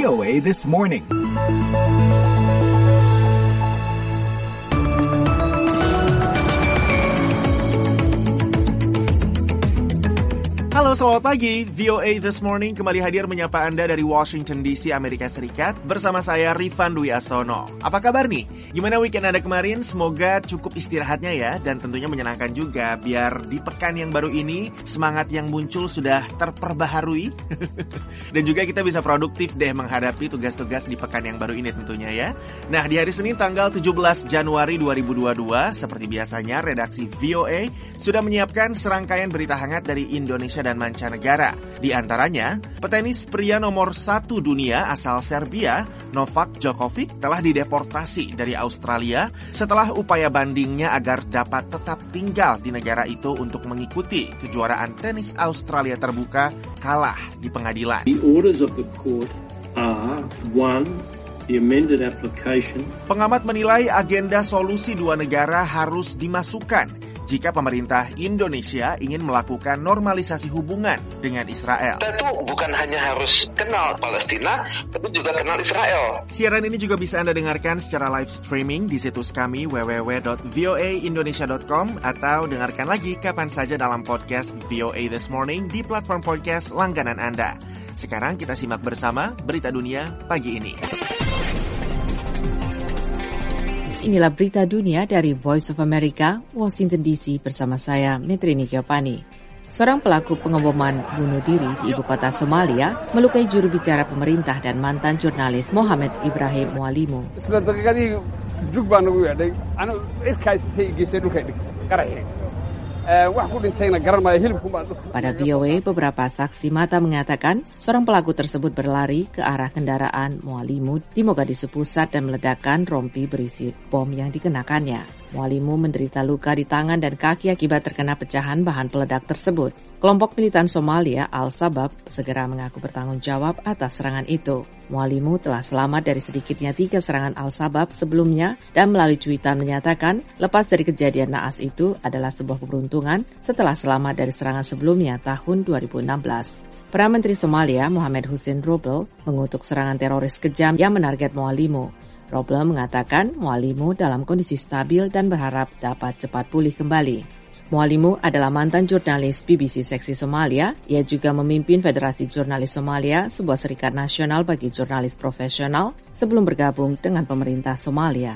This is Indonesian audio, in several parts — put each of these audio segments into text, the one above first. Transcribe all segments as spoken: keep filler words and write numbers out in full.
V O A This Morning. Halo, selamat pagi. V O A This Morning kembali hadir menyapa Anda dari Washington D C, Amerika Serikat. Bersama saya, Rifan Dwi Astono. Apa kabar nih? Gimana weekend Anda kemarin? Semoga cukup istirahatnya ya. Dan tentunya menyenangkan juga. Biar di pekan yang baru ini, semangat yang muncul sudah terperbaharui. Dan juga kita bisa produktif deh menghadapi tugas-tugas di pekan yang baru ini tentunya ya. Nah, di hari Senin tanggal tujuh belas Januari dua ribu dua puluh dua, seperti biasanya, redaksi V O A sudah menyiapkan serangkaian berita hangat dari Indonesia dan mancanegara. Di antaranya, petenis pria nomor satu dunia asal Serbia, Novak Djokovic, telah dideportasi dari Australia setelah upaya bandingnya agar dapat tetap tinggal di negara itu untuk mengikuti kejuaraan tenis Australia terbuka kalah di pengadilan. The orders of the court are one, the amended application. Pengamat menilai agenda solusi dua negara harus dimasukkan jika pemerintah Indonesia ingin melakukan normalisasi hubungan dengan Israel. Kita tuh bukan hanya harus kenal Palestina, tapi juga kenal Israel. Siaran ini juga bisa Anda dengarkan secara live streaming di situs kami w w w dot v o a indonesia dot com atau dengarkan lagi kapan saja dalam podcast V O A This Morning di platform podcast langganan Anda. Sekarang kita simak bersama berita dunia pagi ini. Inilah berita dunia dari Voice of America, Washington D C bersama saya, Metrini Giovanni. Seorang pelaku pengeboman bunuh diri di ibu kota Somalia melukai juru bicara pemerintah dan mantan jurnalis Mohamed Ibrahim Mwalimu. Pada V O A, beberapa saksi mata mengatakan seorang pelaku tersebut berlari ke arah kendaraan Mwalimu di Mogadishu Pusat dan meledakkan rompi berisi bom yang dikenakannya. Mwalimu menderita luka di tangan dan kaki akibat terkena pecahan bahan peledak tersebut. Kelompok militan Somalia, Al-Shabaab, segera mengaku bertanggung jawab atas serangan itu. Mwalimu telah selamat dari sedikitnya tiga serangan Al-Shabaab sebelumnya dan melalui cuitan menyatakan lepas dari kejadian naas itu adalah sebuah keberuntungan setelah selamat dari serangan sebelumnya tahun dua ribu enam belas. Perdana Menteri Somalia, Mohamed Hussein Roble, mengutuk serangan teroris kejam yang menarget Mwalimu. Roble mengatakan Mwalimu dalam kondisi stabil dan berharap dapat cepat pulih kembali. Mwalimu adalah mantan jurnalis B B C Seksi Somalia. Ia juga memimpin Federasi Jurnalis Somalia, sebuah serikat nasional bagi jurnalis profesional, sebelum bergabung dengan pemerintah Somalia.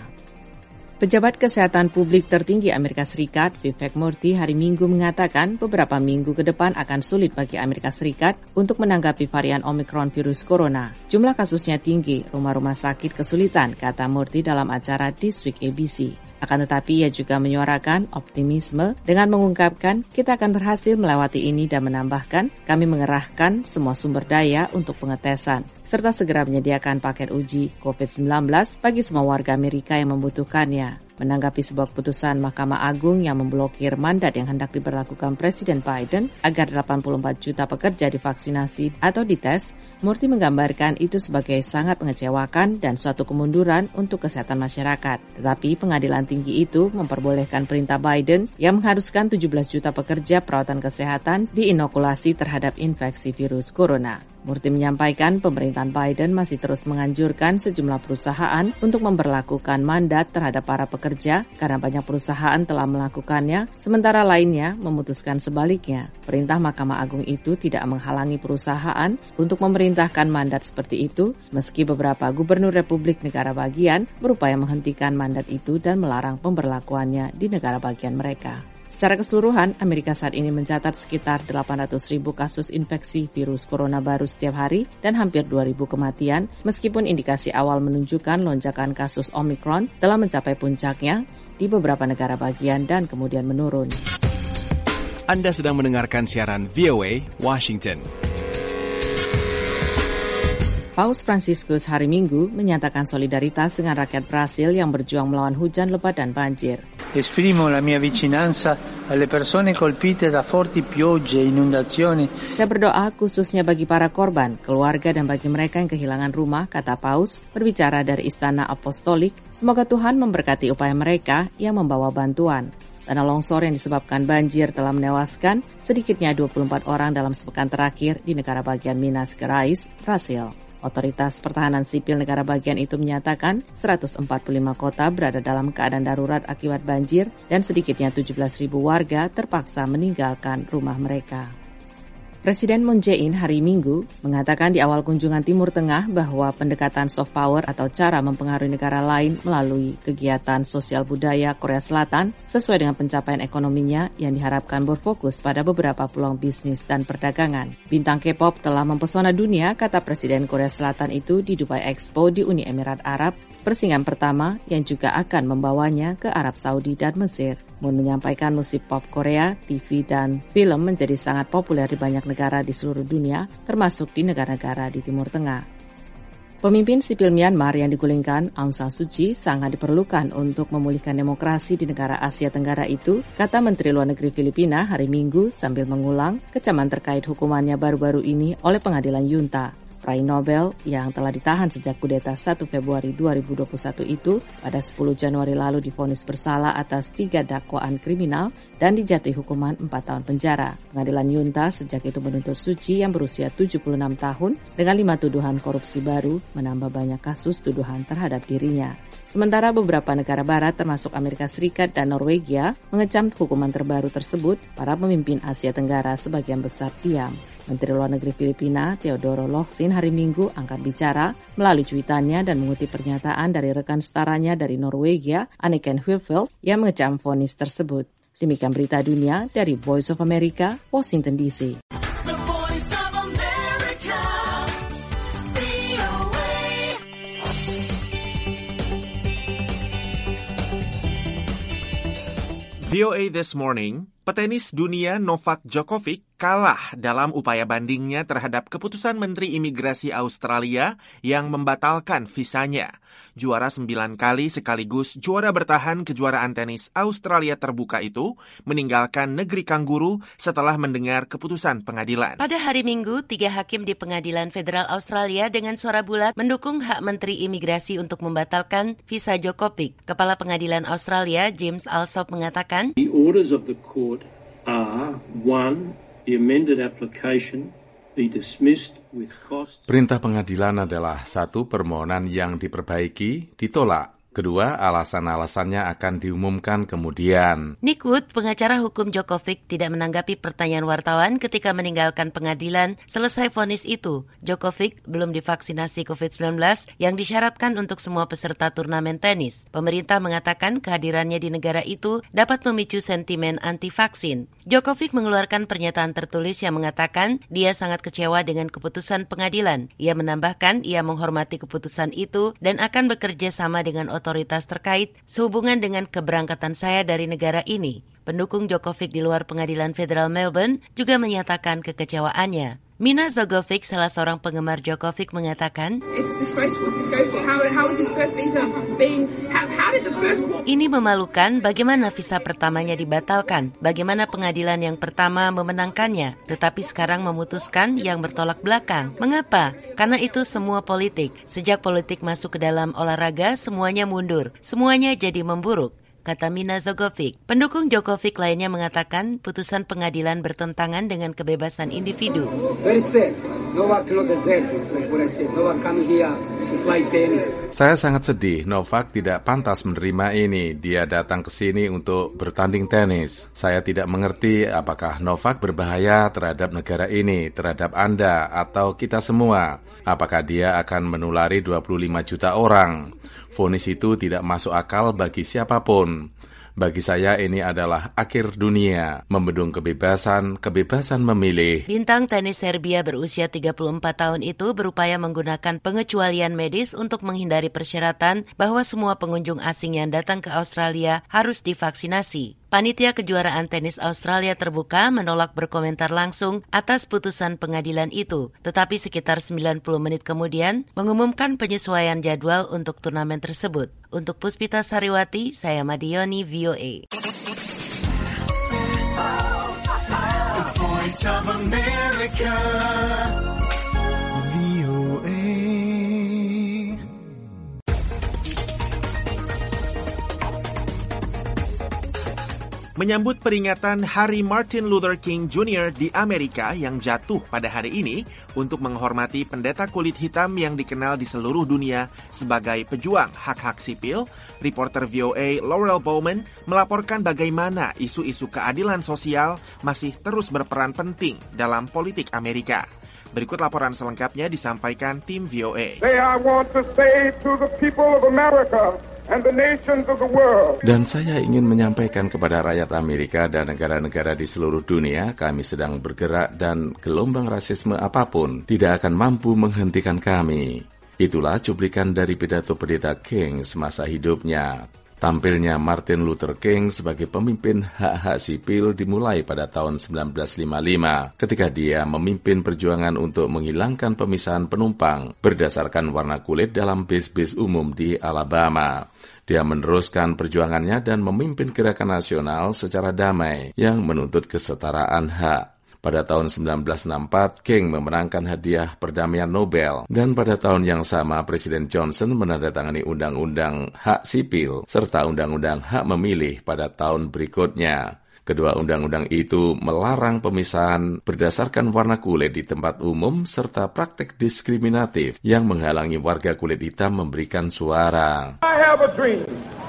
Pejabat Kesehatan Publik tertinggi Amerika Serikat, Vivek Murthy, hari Minggu mengatakan beberapa minggu ke depan akan sulit bagi Amerika Serikat untuk menanggapi varian Omicron virus corona. Jumlah kasusnya tinggi, rumah-rumah sakit kesulitan, kata Murthy dalam acara This Week A B C. Akan tetapi ia juga menyuarakan optimisme dengan mengungkapkan kita akan berhasil melewati ini dan menambahkan kami mengerahkan semua sumber daya untuk pengetesan serta segera menyediakan paket uji covid sembilan belas bagi semua warga Amerika yang membutuhkannya. Menanggapi sebuah keputusan Mahkamah Agung yang memblokir mandat yang hendak diberlakukan Presiden Biden agar delapan puluh empat juta pekerja divaksinasi atau dites, Murthy menggambarkan itu sebagai sangat mengecewakan dan suatu kemunduran untuk kesehatan masyarakat. Tetapi pengadilan tinggi itu memperbolehkan perintah Biden yang mengharuskan tujuh belas juta pekerja perawatan kesehatan diinokulasi terhadap infeksi virus corona. Murthy menyampaikan pemerintahan Biden masih terus menganjurkan sejumlah perusahaan untuk memberlakukan mandat terhadap para pekerja karena banyak perusahaan telah melakukannya, sementara lainnya memutuskan sebaliknya. Perintah Mahkamah Agung itu tidak menghalangi perusahaan untuk memerintahkan mandat seperti itu, meski beberapa gubernur Republik negara bagian berupaya menghentikan mandat itu dan melarang pemberlakuannya di negara bagian mereka. Secara keseluruhan, Amerika saat ini mencatat sekitar delapan ratus ribu kasus infeksi virus corona baru setiap hari dan hampir dua ribu kematian, meskipun indikasi awal menunjukkan lonjakan kasus Omicron telah mencapai puncaknya di beberapa negara bagian dan kemudian menurun. Anda sedang mendengarkan siaran V O A Washington. Paus Fransiskus hari Minggu menyatakan solidaritas dengan rakyat Brasil yang berjuang melawan hujan lebat dan banjir. Esprimo la mia vicinanza alle persone colpite da forti piogge e inondazioni. Saya berdoa khususnya bagi para korban, keluarga dan bagi mereka yang kehilangan rumah, kata Paus, berbicara dari Istana Apostolik. Semoga Tuhan memberkati upaya mereka yang membawa bantuan. Tanah longsor yang disebabkan banjir telah menewaskan sedikitnya dua puluh empat orang dalam sepekan terakhir di negara bagian Minas Gerais, Brasil. Otoritas Pertahanan Sipil negara bagian itu menyatakan seratus empat puluh lima kota berada dalam keadaan darurat akibat banjir dan sedikitnya tujuh belas ribu warga terpaksa meninggalkan rumah mereka. Presiden Moon Jae-in hari Minggu mengatakan di awal kunjungan Timur Tengah bahwa pendekatan soft power atau cara mempengaruhi negara lain melalui kegiatan sosial budaya Korea Selatan sesuai dengan pencapaian ekonominya yang diharapkan berfokus pada beberapa peluang bisnis dan perdagangan. Bintang K-pop telah mempesona dunia, kata Presiden Korea Selatan itu di Dubai Expo di Uni Emirat Arab, persinggahan pertama yang juga akan membawanya ke Arab Saudi dan Mesir. Moon menyampaikan musik pop Korea, T V, dan film menjadi sangat populer di banyak negara di seluruh dunia, termasuk di negara-negara di Timur Tengah. Pemimpin sipil Myanmar yang digulingkan, Aung San Suu Kyi, sangat diperlukan untuk memulihkan demokrasi di negara Asia Tenggara itu, kata Menteri Luar Negeri Filipina hari Minggu sambil mengulang kecaman terkait hukumannya baru-baru ini oleh pengadilan Junta. Peraih Nobel yang telah ditahan sejak kudeta satu Februari dua ribu dua puluh satu itu pada sepuluh Januari lalu divonis bersalah atas tiga dakwaan kriminal dan dijatuhi hukuman empat tahun penjara. Pengadilan Junta sejak itu menuntut Suu Kyi yang berusia tujuh puluh enam tahun dengan lima tuduhan korupsi baru menambah banyak kasus tuduhan terhadap dirinya. Sementara beberapa negara barat termasuk Amerika Serikat dan Norwegia mengecam hukuman terbaru tersebut, para pemimpin Asia Tenggara sebagian besar diam. Menteri Luar Negeri Filipina, Teodoro Locsin, hari Minggu angkat bicara melalui cuitannya dan mengutip pernyataan dari rekan setaranya dari Norwegia, Anniken Huitfeldt, yang mengecam vonis tersebut. Demikian berita dunia dari Voice of America, Washington D C. V O A This Morning, petenis dunia Novak Djokovic kalah dalam upaya bandingnya terhadap keputusan Menteri Imigrasi Australia yang membatalkan visanya. Juara sembilan kali sekaligus juara bertahan kejuaraan tenis Australia terbuka itu meninggalkan negeri kanguru setelah mendengar keputusan pengadilan. Pada hari Minggu, tiga hakim di Pengadilan Federal Australia dengan suara bulat mendukung hak Menteri Imigrasi untuk membatalkan visa Djokovic. Kepala Pengadilan Australia, James Alsop, mengatakan, The orders of the court are one, the amended application be dismissed with costs. Perintah pengadilan adalah satu, permohonan yang diperbaiki ditolak. Kedua, alasan-alasannya akan diumumkan kemudian. Nick Wood, pengacara hukum Djokovic, tidak menanggapi pertanyaan wartawan ketika meninggalkan pengadilan selesai vonis itu. Djokovic belum divaksinasi covid sembilan belas yang disyaratkan untuk semua peserta turnamen tenis. Pemerintah mengatakan kehadirannya di negara itu dapat memicu sentimen anti-vaksin. Djokovic mengeluarkan pernyataan tertulis yang mengatakan dia sangat kecewa dengan keputusan pengadilan. Ia menambahkan ia menghormati keputusan itu dan akan bekerja sama dengan otoritas otoritas terkait sehubungan dengan keberangkatan saya dari negara ini. Pendukung Djokovic di luar Pengadilan Federal Melbourne juga menyatakan kekecewaannya. Mina Zogovic, salah seorang penggemar Djokovic, mengatakan, It's disgraceful. It's disgraceful. How, how is his first visa being... How, how did the first... Ini memalukan. Bagaimana visa pertamanya dibatalkan? Bagaimana pengadilan yang pertama memenangkannya, tetapi sekarang memutuskan yang bertolak belakang? Mengapa? Karena itu semua politik. Sejak politik masuk ke dalam olahraga, semuanya mundur. Semuanya jadi memburuk, kata Mina Zogovic. Pendukung Djokovic lainnya mengatakan putusan pengadilan bertentangan dengan kebebasan individu. Very sad. Novak not deserve this, like what I said. Novak come here to play tennis. Saya sangat sedih. Novak tidak pantas menerima ini. Dia datang ke sini untuk bertanding tenis. Saya tidak mengerti apakah Novak berbahaya terhadap negara ini, terhadap Anda, atau kita semua. Apakah dia akan menulari dua puluh lima juta orang? Vonis itu tidak masuk akal bagi siapapun. Bagi saya ini adalah akhir dunia, membendung kebebasan, kebebasan memilih. Bintang tenis Serbia berusia tiga puluh empat tahun itu berupaya menggunakan pengecualian medis untuk menghindari persyaratan bahwa semua pengunjung asing yang datang ke Australia harus divaksinasi. Panitia kejuaraan tenis Australia terbuka menolak berkomentar langsung atas putusan pengadilan itu, tetapi sekitar sembilan puluh menit kemudian mengumumkan penyesuaian jadwal untuk turnamen tersebut. Untuk Puspita Sariwati, saya Madioni, V O A. The Voice of America, V O A. Menyambut peringatan Hari Martin Luther King Junior di Amerika yang jatuh pada hari ini untuk menghormati pendeta kulit hitam yang dikenal di seluruh dunia sebagai pejuang hak-hak sipil, reporter V O A Laurel Bowman melaporkan bagaimana isu-isu keadilan sosial masih terus berperan penting dalam politik Amerika. Berikut laporan selengkapnya disampaikan tim V O A. Say, I want to say to the people of America and the nations of the world. Dan saya ingin menyampaikan kepada rakyat Amerika dan negara-negara di seluruh dunia, kami sedang bergerak dan gelombang rasisme apapun tidak akan mampu menghentikan kami. Itulah cuplikan dari pidato pendeta King semasa hidupnya. Tampilnya Martin Luther King sebagai pemimpin hak-hak sipil dimulai pada tahun sembilan belas lima puluh lima ketika dia memimpin perjuangan untuk menghilangkan pemisahan penumpang berdasarkan warna kulit dalam bis-bis umum di Alabama. Dia meneruskan perjuangannya dan memimpin gerakan nasional secara damai yang menuntut kesetaraan hak. Pada tahun sembilan belas enam puluh empat, King memenangkan hadiah perdamaian Nobel. Dan pada tahun yang sama, Presiden Johnson menandatangani Undang-Undang Hak Sipil serta Undang-Undang Hak Memilih pada tahun berikutnya. Kedua undang-undang itu melarang pemisahan berdasarkan warna kulit di tempat umum serta praktek diskriminatif yang menghalangi warga kulit hitam memberikan suara. I have a dream.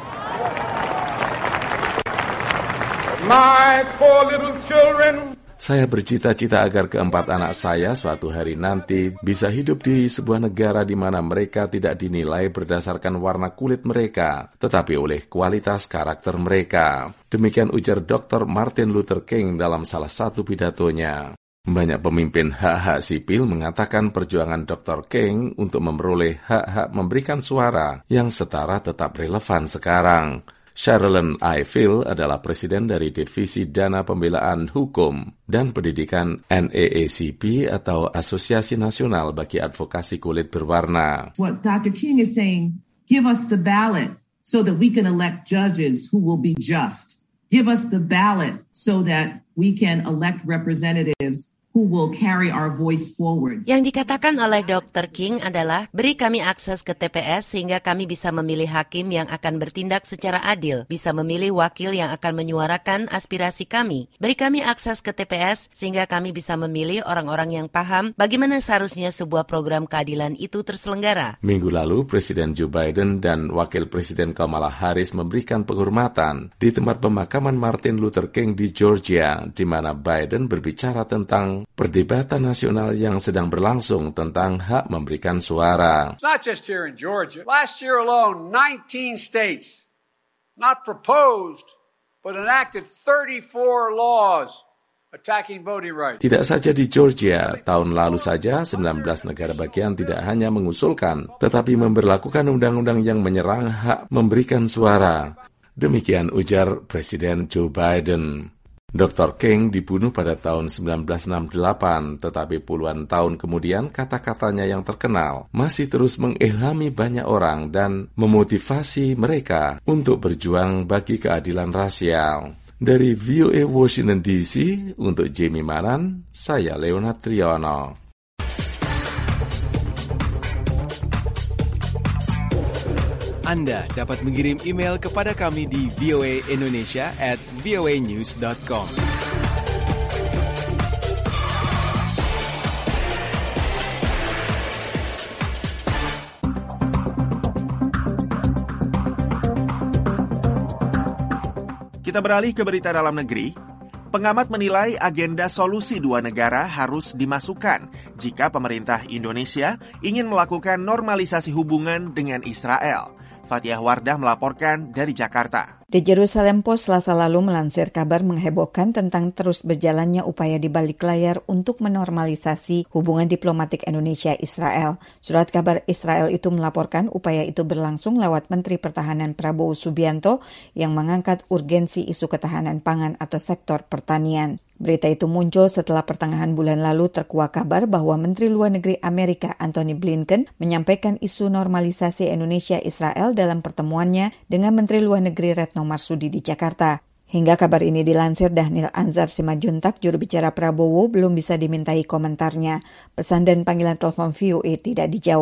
My four little children. Saya bercita-cita agar keempat anak saya suatu hari nanti bisa hidup di sebuah negara di mana mereka tidak dinilai berdasarkan warna kulit mereka, tetapi oleh kualitas karakter mereka. Demikian ujar doktor Martin Luther King dalam salah satu pidatonya. Banyak pemimpin hak-hak sipil mengatakan perjuangan doktor King untuk memperoleh hak-hak memberikan suara yang setara tetap relevan sekarang. Sherilyn Ifill adalah presiden dari Divisi Dana Pembelaan Hukum dan Pendidikan N double A C P atau Asosiasi Nasional bagi Advokasi Kulit Berwarna. What Doctor King is saying, give us the ballot so that we can elect judges who will be just. Give us the ballot so that we can elect representatives who will carry our voice forward. Yang dikatakan oleh doktor King adalah, beri kami akses ke T P S sehingga kami bisa memilih hakim yang akan bertindak secara adil, bisa memilih wakil yang akan menyuarakan aspirasi kami. Beri kami akses ke T P S sehingga kami bisa memilih orang-orang yang paham bagaimana seharusnya sebuah program keadilan itu terselenggara. Minggu lalu, Presiden Joe Biden dan Wakil Presiden Kamala Harris memberikan penghormatan di tempat pemakaman Martin Luther King di Georgia, di mana Biden berbicara tentang perdebatan nasional yang sedang berlangsung tentang hak memberikan suara. It's not just here in Georgia. Last year alone, nineteen states not proposed but enacted thirty-four laws attacking voting rights. Tidak saja di Georgia, tahun lalu saja sembilan belas negara bagian tidak hanya mengusulkan, tetapi memberlakukan undang-undang yang menyerang hak memberikan suara. Demikian ujar Presiden Joe Biden. doktor King dibunuh pada tahun sembilan belas enam puluh delapan, tetapi puluhan tahun kemudian kata-katanya yang terkenal masih terus mengilhami banyak orang dan memotivasi mereka untuk berjuang bagi keadilan rasial. Dari V O A Washington D C, untuk Jamie Manan, saya Leonard Triono. Anda dapat mengirim email kepada kami di voaindonesia at voanews dot com. Kita beralih ke berita dalam negeri. Pengamat menilai agenda solusi dua negara harus dimasukkan jika pemerintah Indonesia ingin melakukan normalisasi hubungan dengan Israel. Fathiah Wardah melaporkan dari Jakarta. The Jerusalem Post Selasa lalu melansir kabar menghebohkan tentang terus berjalannya upaya di balik layar untuk menormalisasi hubungan diplomatik Indonesia-Israel. Surat kabar Israel itu melaporkan upaya itu berlangsung lewat Menteri Pertahanan Prabowo Subianto yang mengangkat urgensi isu ketahanan pangan atau sektor pertanian. Berita itu muncul setelah pertengahan bulan lalu terkuak kabar bahwa Menteri Luar Negeri Amerika Antony Blinken menyampaikan isu normalisasi Indonesia-Israel dalam pertemuannya dengan Menteri Luar Negeri Retno Marsudi di Jakarta. Hingga kabar ini dilansir Dhanil Anzar Simajuntak, juru bicara Prabowo, belum bisa dimintai komentarnya. Pesan dan panggilan telepon V O A tidak dijawab.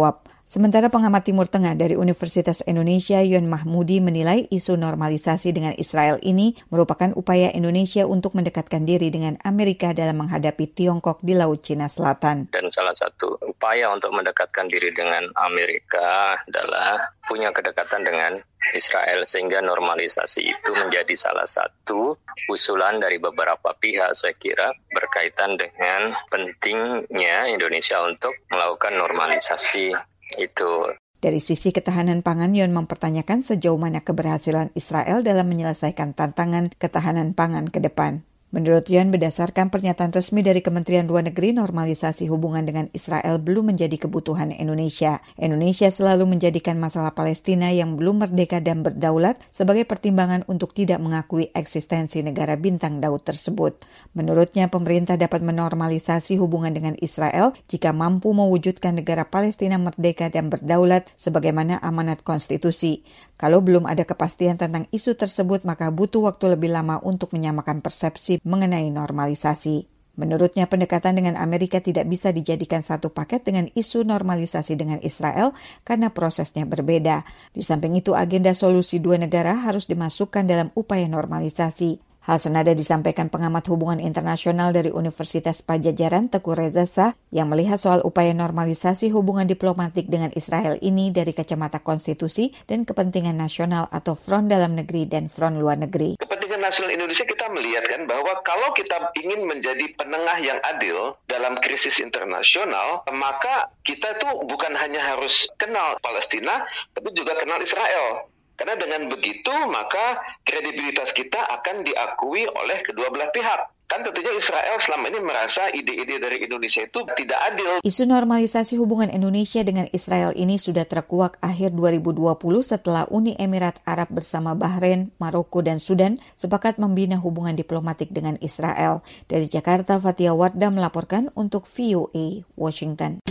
Sementara pengamat Timur Tengah dari Universitas Indonesia Yon Mahmudi menilai isu normalisasi dengan Israel ini merupakan upaya Indonesia untuk mendekatkan diri dengan Amerika dalam menghadapi Tiongkok di Laut Cina Selatan. Dan salah satu upaya untuk mendekatkan diri dengan Amerika adalah punya kedekatan dengan Israel, sehingga normalisasi itu menjadi salah satu usulan dari beberapa pihak, saya kira, berkaitan dengan pentingnya Indonesia untuk melakukan normalisasi itu. Dari sisi ketahanan pangan, Yon mempertanyakan sejauh mana keberhasilan Israel dalam menyelesaikan tantangan ketahanan pangan ke depan. Menurut Yon, berdasarkan pernyataan resmi dari Kementerian Luar Negeri, normalisasi hubungan dengan Israel belum menjadi kebutuhan Indonesia. Indonesia selalu menjadikan masalah Palestina yang belum merdeka dan berdaulat sebagai pertimbangan untuk tidak mengakui eksistensi negara bintang Daud tersebut. Menurutnya, pemerintah dapat menormalisasi hubungan dengan Israel jika mampu mewujudkan negara Palestina merdeka dan berdaulat sebagaimana amanat konstitusi. Kalau belum ada kepastian tentang isu tersebut, maka butuh waktu lebih lama untuk menyamakan persepsi mengenai normalisasi. Menurutnya, pendekatan dengan Amerika tidak bisa dijadikan satu paket dengan isu normalisasi dengan Israel karena prosesnya berbeda. Di samping itu, agenda solusi dua negara harus dimasukkan dalam upaya normalisasi. Hal senada disampaikan pengamat hubungan internasional dari Universitas Padjadjaran Teguh Reza Shah yang melihat soal upaya normalisasi hubungan diplomatik dengan Israel ini dari kacamata konstitusi dan kepentingan nasional atau front dalam negeri dan front luar negeri. Kepentingan nasional Indonesia kita melihat kan bahwa kalau kita ingin menjadi penengah yang adil dalam krisis internasional, maka kita tuh bukan hanya harus kenal Palestina, tapi juga kenal Israel. Karena dengan begitu, maka kredibilitas kita akan diakui oleh kedua belah pihak. Kan tentunya Israel selama ini merasa ide-ide dari Indonesia itu tidak adil. Isu normalisasi hubungan Indonesia dengan Israel ini sudah terkuak akhir dua ribu dua puluh setelah Uni Emirat Arab bersama Bahrain, Maroko, dan Sudan sepakat membina hubungan diplomatik dengan Israel. Dari Jakarta, Fatia Wardah melaporkan untuk V O A Washington.